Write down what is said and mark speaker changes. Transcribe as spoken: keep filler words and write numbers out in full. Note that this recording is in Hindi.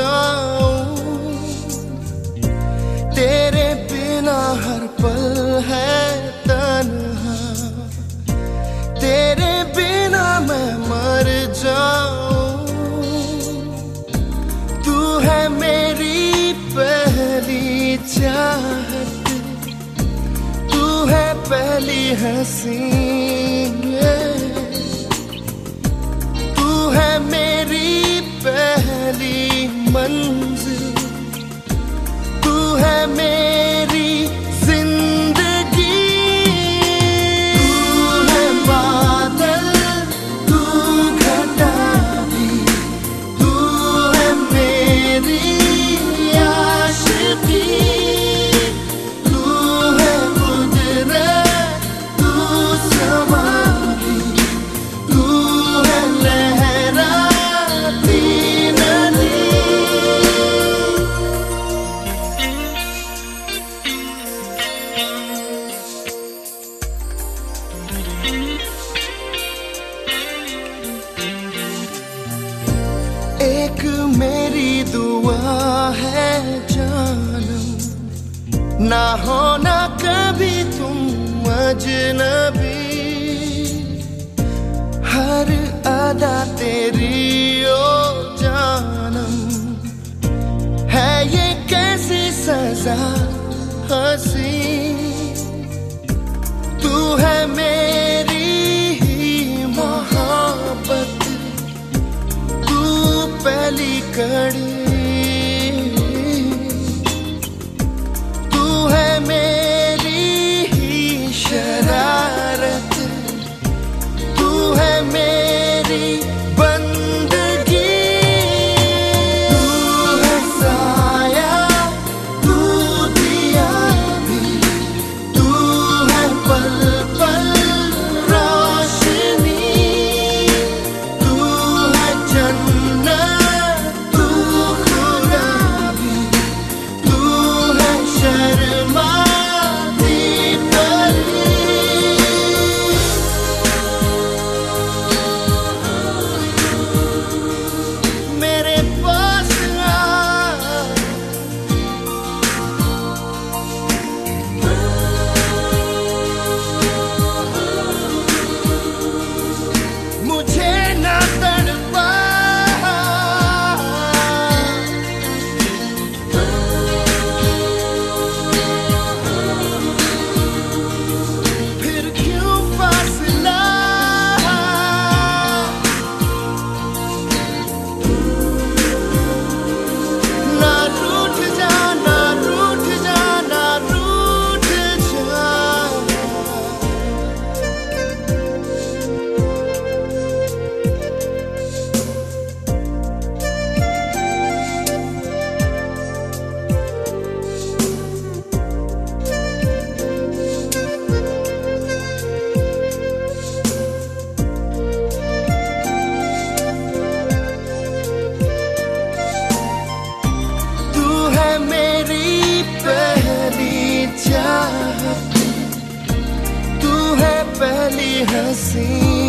Speaker 1: जाऊं। तेरे बिना हर पल है तन्हा, तेरे बिना मैं मर जाऊं। तू है मेरी पहली चाहत, तू है पहली हंसी, तू है मेरी पहली मंजिल, तू है मेरी जिंदगी। तू है बादल, तू घटा भी, तू है मेरी आशिकी। तू है कुदरत, तू समा भी, तू है लहराती नदी। एक मेरी दुआ है जानम, ना होना कभी तुम अजनबी। हर अदा तेरी ओ जानम, है ये कैसी सजा हंसी। तू है मेरी मोहब्बत, तू पहली कड़ी, तू है मेरी शरारत, तू है मेरी बंदगी। तू है साया, तू दिया भी, तू है पल पल रोशनी। तू है जन्नत, तू खुदा भी, तू है शर्माती परी। मेरे पास आ, मुझे ना तड़पा, फिर क्यों फासला। ना रूठ जा, ना रूठ जा, ना रूठ जा। तू है मेरी पहली चाहत, तू है पहली हंसी।